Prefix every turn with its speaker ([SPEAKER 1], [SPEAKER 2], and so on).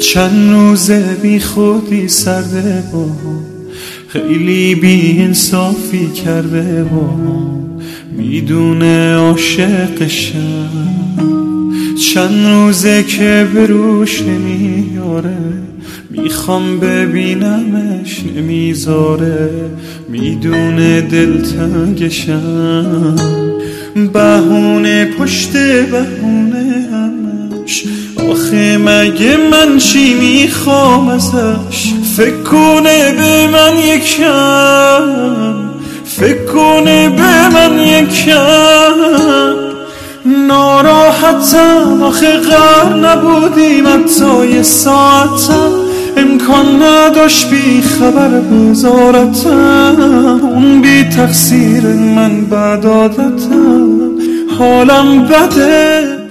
[SPEAKER 1] چند روزه بی خودی سرده با خیلی بی انصافی کرده با میدونه عاشقشم. چند روزه که بروش نمیاره میخوام ببینمش نمیذاره میدونه دلتنگشم. بهونه پشت بهونه همش آخه مگه من چی میخوام ازش؟ فکر کنه به من یکم، فکر کنه به من یکم. ناراحتم آخه غر نبودیم حتی یه ساعتم، امکان نداشت بی خبر بذارتم. اون بی تقصیر من بد عادتم، حالم بده